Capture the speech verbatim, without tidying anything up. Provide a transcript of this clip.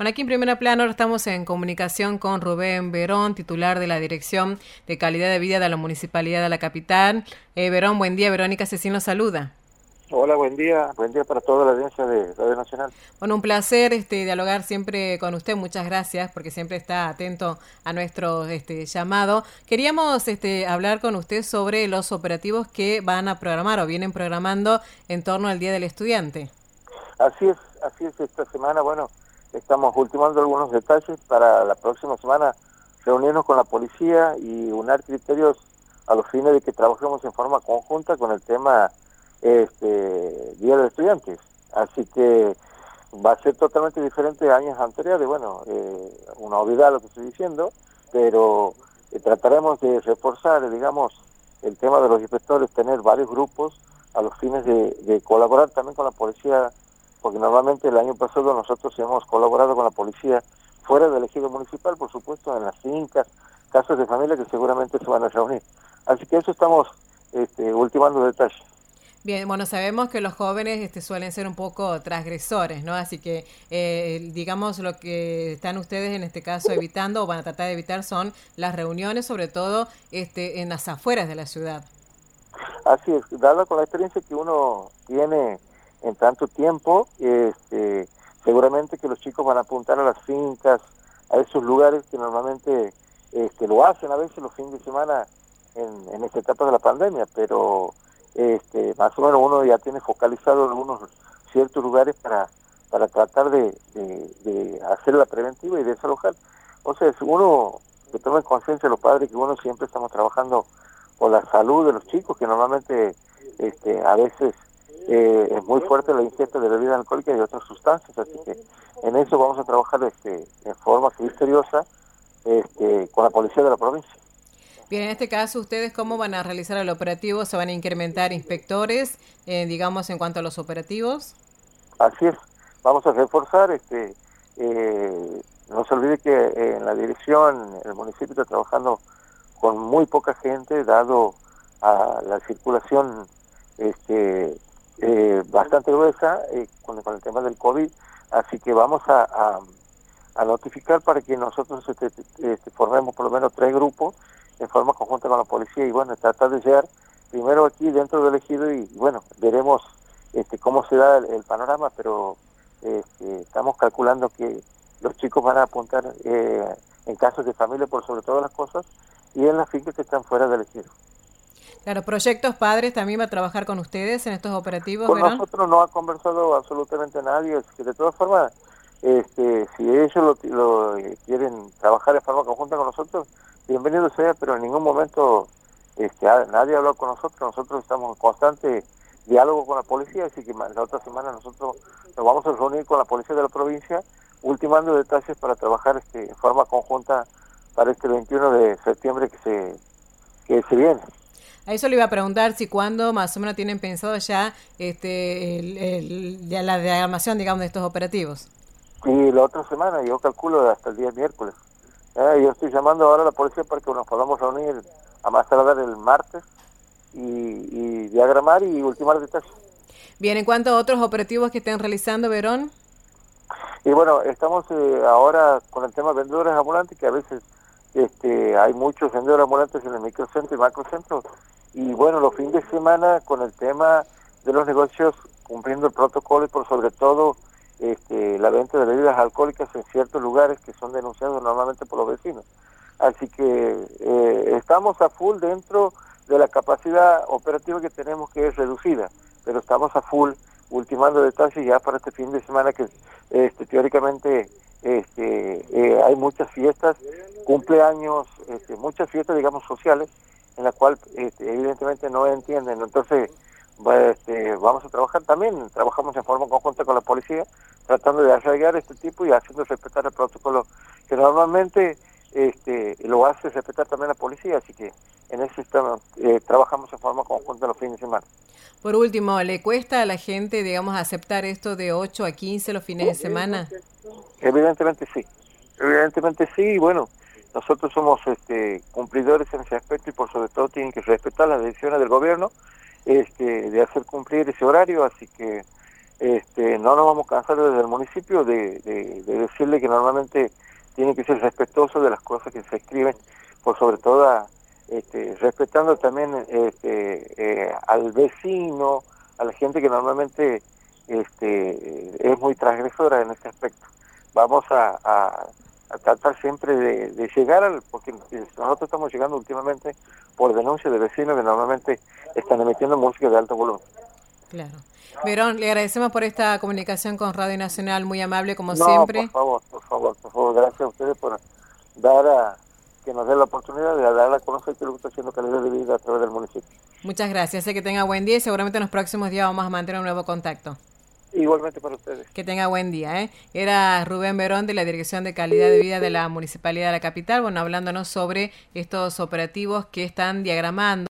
Bueno, aquí en Primera Plano ahora estamos en comunicación con Rubén Verón, titular de la Dirección de Calidad de Vida de la Municipalidad de la Capital. Eh, Verón, buen día. Verónica Cecín lo saluda. Hola, buen día. Buen día para toda la audiencia de Radio Nacional. Bueno, un placer este, dialogar siempre con usted. Muchas gracias porque siempre está atento a nuestro este, llamado. Queríamos este, hablar con usted sobre los operativos que van a programar o vienen programando en torno al Día del Estudiante. Así es, así es esta semana. Bueno, estamos ultimando algunos detalles para la próxima semana, reunirnos con la policía y unar criterios a los fines de que trabajemos en forma conjunta con el tema este Día del Estudiante. Así que va a ser totalmente diferente a años anteriores. Bueno, eh, una obviedad lo que estoy diciendo, pero eh, trataremos de reforzar, digamos, el tema de los inspectores, tener varios grupos a los fines de, de colaborar también con la policía, porque normalmente el año pasado nosotros hemos colaborado con la policía fuera del ejido municipal, por supuesto, en las fincas, casas de familia que seguramente se van a reunir. Así que eso estamos este, ultimando detalles. Bien, bueno, sabemos que los jóvenes este, suelen ser un poco transgresores, ¿no? Así que, eh, digamos, lo que están ustedes en este caso evitando o van a tratar de evitar son las reuniones, sobre todo este, en las afueras de la ciudad. Así es, dada con la experiencia que uno tiene en tanto tiempo, este, seguramente que los chicos van a apuntar a las fincas, a esos lugares que normalmente este, lo hacen a veces los fines de semana en, en esta etapa de la pandemia, pero este, más o menos uno ya tiene focalizado algunos ciertos lugares para, para tratar de, de, de hacer la preventiva y desalojar. O sea, es uno que tome conciencia los padres que uno siempre estamos trabajando por la salud de los chicos, que normalmente este, a veces eh, es muy fuerte la ingesta de bebidas alcohólicas y otras sustancias, así que en eso vamos a trabajar este, en forma criteriosa este, con la policía de la provincia. Bien, en este caso, ¿ustedes cómo van a realizar el operativo? ¿Se van a incrementar inspectores, eh, digamos, en cuanto a los operativos? Así es, vamos a reforzar, este, eh, no se olvide que eh, en la dirección, el municipio está trabajando con muy poca gente, dado a la circulación este, eh, bastante gruesa eh, con, con el tema del COVID, así que vamos a, a, a notificar para que nosotros este, este, formemos por lo menos tres grupos en forma conjunta con la policía y bueno, tratar de llegar primero aquí dentro del ejido y bueno, veremos este, cómo se da el, el panorama, pero este, estamos calculando que los chicos van a apuntar eh, en casos de familia por sobre todas las cosas y en las fincas que están fuera del ejido. Claro, Proyectos Padres también va a trabajar con ustedes en estos operativos, Con ¿verdad? nosotros no ha conversado absolutamente nadie, es que de todas formas, este, si ellos lo, lo eh, quieren trabajar de forma conjunta con nosotros, bienvenido sea, pero en ningún momento este, a, nadie ha hablado con nosotros, nosotros estamos en constante diálogo con la policía, así que la otra semana nosotros nos vamos a reunir con la policía de la provincia, ultimando detalles para trabajar este, en forma conjunta para este veintiuno de septiembre que se, que se viene. A eso le iba a preguntar si cuándo más o menos tienen pensado ya este el, el, ya la diagramación, digamos, de estos operativos. Y la otra semana, yo calculo hasta el día miércoles. Eh, yo estoy llamando ahora a la policía para que nos podamos reunir a más tardar el martes y, y diagramar y ultimar detalles. Bien, en cuanto a otros operativos que estén realizando, Verón. Y bueno, estamos eh, ahora con el tema de vendedores ambulantes, que a veces este, hay muchos vendedores ambulantes en el microcentro y macrocentro. Y bueno, los fines de semana con el tema de los negocios cumpliendo el protocolo y por sobre todo este, la venta de bebidas alcohólicas en ciertos lugares que son denunciados normalmente por los vecinos. Así que eh, estamos a full dentro de la capacidad operativa que tenemos, que es reducida, pero estamos a full ultimando detalles ya para este fin de semana que este, teóricamente este, eh, hay muchas fiestas, cumpleaños, este, muchas fiestas, digamos, sociales, en la cual este, evidentemente no entienden. Entonces, este, vamos a trabajar también, trabajamos en forma conjunta con la policía, tratando de arraigar este tipo y haciendo respetar el protocolo, que normalmente este, lo hace respetar también la policía, así que en ese sistema eh, trabajamos en forma conjunta los fines de semana. Por último, ¿le cuesta a la gente, digamos, aceptar esto de ocho a quince los fines de semana? Evidentemente sí, evidentemente sí, y bueno, nosotros somos este, cumplidores en ese aspecto y por sobre todo tienen que respetar las decisiones del gobierno este, de hacer cumplir ese horario, así que este, no nos vamos a cansar desde el municipio de, de, de decirle que normalmente tiene que ser respetuoso de las cosas que se escriben, por sobre todo a, este, respetando también este, eh, al vecino, a la gente que normalmente este, es muy transgresora en este aspecto. Vamos a, a, a tratar siempre de, de llegar al, porque nosotros estamos llegando últimamente por denuncia de vecinos que normalmente están emitiendo música de alto volumen. Claro. Verón, le agradecemos por esta comunicación con Radio Nacional, muy amable como No, por siempre. favor, por favor, por favor, gracias a ustedes por dar a, que nos den la oportunidad de dar a conocer que lo que está haciendo calidad de vida a través del municipio. Muchas gracias, sé que tenga buen día y seguramente en los próximos días vamos a mantener un nuevo contacto. Igualmente para ustedes. Que tenga buen día, ¿eh? Era Rubén Verón de la Dirección de Calidad de Vida de la Municipalidad de la Capital, bueno, hablándonos sobre estos operativos que están diagramando